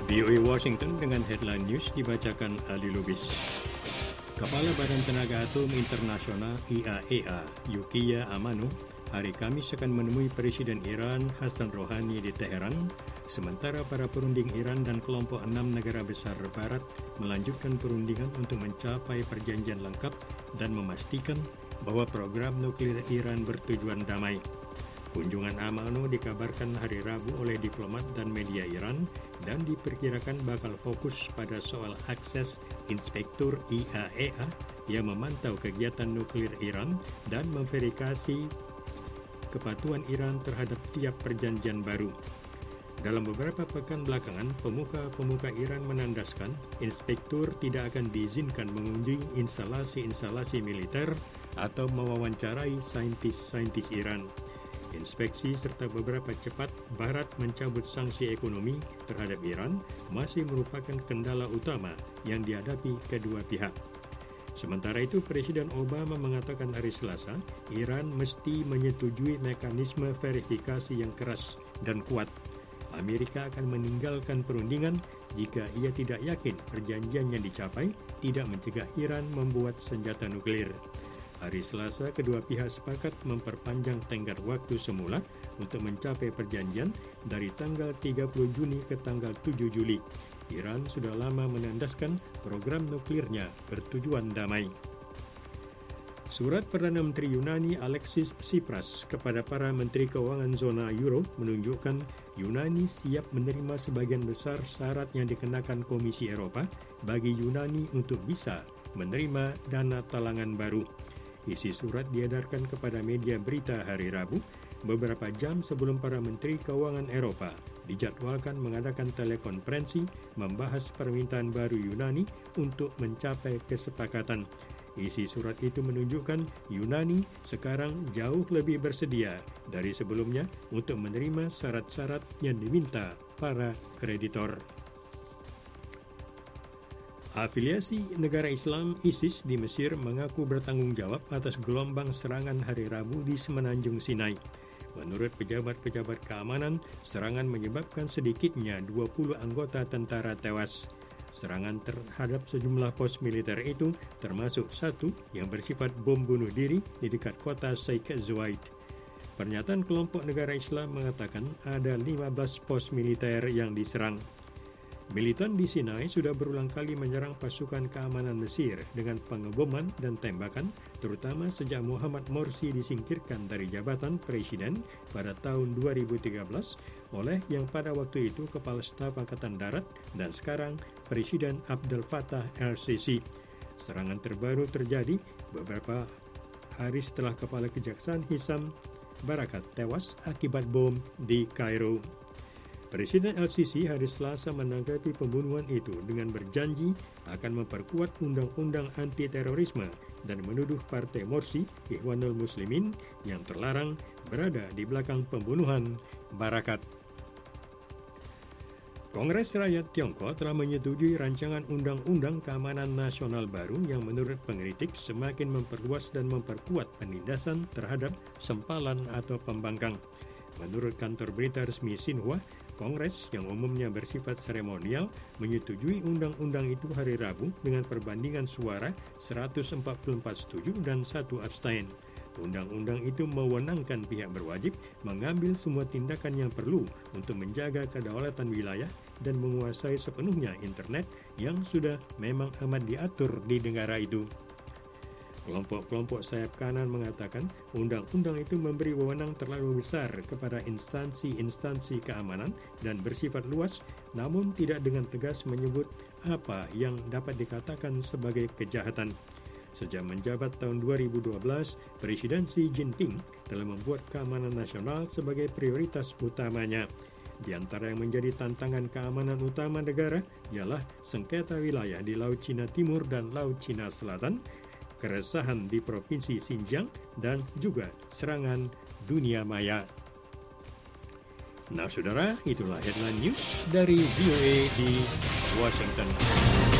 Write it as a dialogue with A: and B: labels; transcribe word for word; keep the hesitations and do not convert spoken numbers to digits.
A: V O A Washington dengan headline news dibacakan Ali Lubis. Kepala Badan Tenaga Atom Internasional I A E A, Yukiya Amano, hari Kamis akan menemui Presiden Iran Hassan Rouhani di Teheran, sementara para perunding Iran dan kelompok enam negara besar Barat melanjutkan perundingan untuk mencapai perjanjian lengkap dan memastikan bahwa program nuklir Iran bertujuan damai. Kunjungan Amano dikabarkan hari Rabu oleh diplomat dan media Iran dan diperkirakan bakal fokus pada soal akses Inspektur I A E A yang memantau kegiatan nuklir Iran dan memverifikasi kepatuhan Iran terhadap tiap perjanjian baru. Dalam beberapa pekan belakangan, pemuka-pemuka Iran menandaskan Inspektur tidak akan diizinkan mengunjungi instalasi-instalasi militer atau mewawancarai saintis-saintis Iran. Inspeksi serta beberapa cepat Barat mencabut sanksi ekonomi terhadap Iran masih merupakan kendala utama yang dihadapi kedua pihak. Sementara itu, Presiden Obama mengatakan hari Selasa, Iran mesti menyetujui mekanisme verifikasi yang keras dan kuat. Amerika akan meninggalkan perundingan jika ia tidak yakin perjanjian yang dicapai tidak mencegah Iran membuat senjata nuklir. Hari Selasa, kedua pihak sepakat memperpanjang tenggat waktu semula untuk mencapai perjanjian dari tanggal tiga puluh Juni ke tanggal tujuh Juli. Iran sudah lama menandaskan program nuklirnya bertujuan damai. Surat Perdana Menteri Yunani Alexis Tsipras kepada para Menteri Keuangan zona Euro menunjukkan Yunani siap menerima sebagian besar syarat yang dikenakan Komisi Eropa bagi Yunani untuk bisa menerima dana talangan baru. Isi surat diedarkan kepada media berita hari Rabu, beberapa jam sebelum para Menteri Keuangan Eropa dijadwalkan mengadakan telekonferensi membahas permintaan baru Yunani untuk mencapai kesepakatan. Isi surat itu menunjukkan Yunani sekarang jauh lebih bersedia dari sebelumnya untuk menerima syarat-syarat yang diminta para kreditor. Afiliasi negara Islam ISIS di Mesir mengaku bertanggung jawab atas gelombang serangan hari Rabu di Semenanjung Sinai. Menurut pejabat-pejabat keamanan, serangan menyebabkan sedikitnya dua puluh anggota tentara tewas. Serangan terhadap sejumlah pos militer itu termasuk satu yang bersifat bom bunuh diri di dekat kota Sheikh Zayed. Pernyataan kelompok negara Islam mengatakan ada lima belas pos militer yang diserang. Militan di Sinai sudah berulang kali menyerang pasukan keamanan Mesir dengan pengeboman dan tembakan, terutama sejak Muhammad Morsi disingkirkan dari jabatan presiden pada tahun dua ribu tiga belas oleh yang pada waktu itu Kepala Staf Angkatan Darat dan sekarang Presiden Abdel Fattah el-Sisi. Serangan terbaru terjadi beberapa hari setelah Kepala Kejaksaan Hisham Barakat tewas akibat bom di Kairo. Presiden el-Sisi hari Selasa menanggapi pembunuhan itu dengan berjanji akan memperkuat undang-undang anti-terorisme dan menuduh Partai Morsi, Ikhwanul Muslimin, yang terlarang berada di belakang pembunuhan Barakat. Kongres Rakyat Tiongkok telah menyetujui rancangan Undang-Undang Keamanan Nasional baru yang menurut pengkritik semakin memperluas dan memperkuat penindasan terhadap sempalan atau pembangkang. Menurut kantor berita resmi Xinhua, Kongres yang umumnya bersifat seremonial menyetujui undang-undang itu hari Rabu dengan perbandingan suara seratus empat puluh empat setuju dan satu abstain. Undang-undang itu mewenangkan pihak berwajib mengambil semua tindakan yang perlu untuk menjaga kedaulatan wilayah dan menguasai sepenuhnya internet yang sudah memang amat diatur di negara itu. Kelompok-kelompok sayap kanan mengatakan undang-undang itu memberi wewenang terlalu besar kepada instansi-instansi keamanan dan bersifat luas, namun tidak dengan tegas menyebut apa yang dapat dikatakan sebagai kejahatan. Sejak menjabat tahun dua ribu dua belas, Presiden Xi Jinping telah membuat keamanan nasional sebagai prioritas utamanya. Di antara yang menjadi tantangan keamanan utama negara ialah sengketa wilayah di Laut Cina Timur dan Laut Cina Selatan, keresahan di Provinsi Xinjiang, dan juga serangan dunia maya. Nah, saudara, itulah headline news dari V O A di Washington.